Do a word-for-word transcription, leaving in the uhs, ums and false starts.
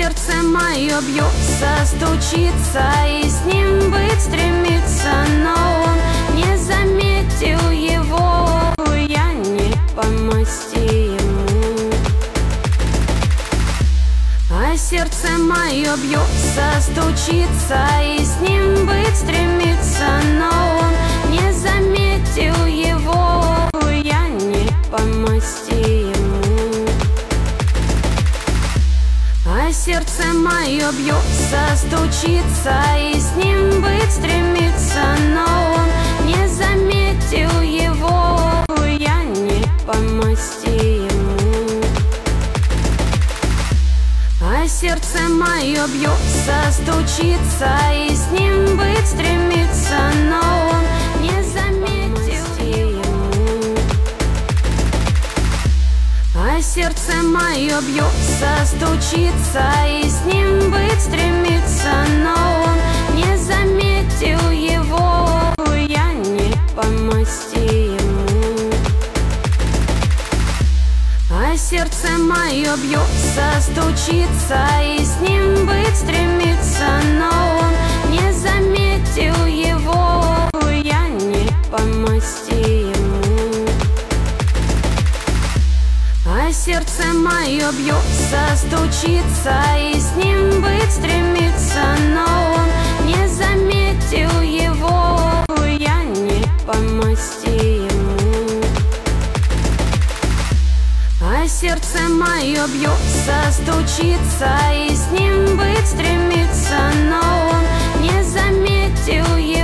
сердце мое бьется, стучится, и с ним быть стремится, но он не заметил его, я не по масти ему. А сердце мое бьется, стучится, и с ним быть стремится, но он не заметил его, я не по масти ему. А сердце мое бьется, стучится, и с ним быть стремится, но он не заметил его, я не по масти ему. А сердце мое бьется, стучится, и с ним быть стремится, но он не заметил ему. А сердце мое бьется, стучится, и с ним быть стремится, но он не заметил его, я не по масти ему. А сердце мое бьется, стучится, и с ним быть стремится, но он не заметил его, я не по масти ему. А сердце мое бьется, стучится, и с ним быть стремится, но он не заметил его, я не по масти ему. А сердце мое бьется, стучится, и с ним быть стремится, но он не заметил его.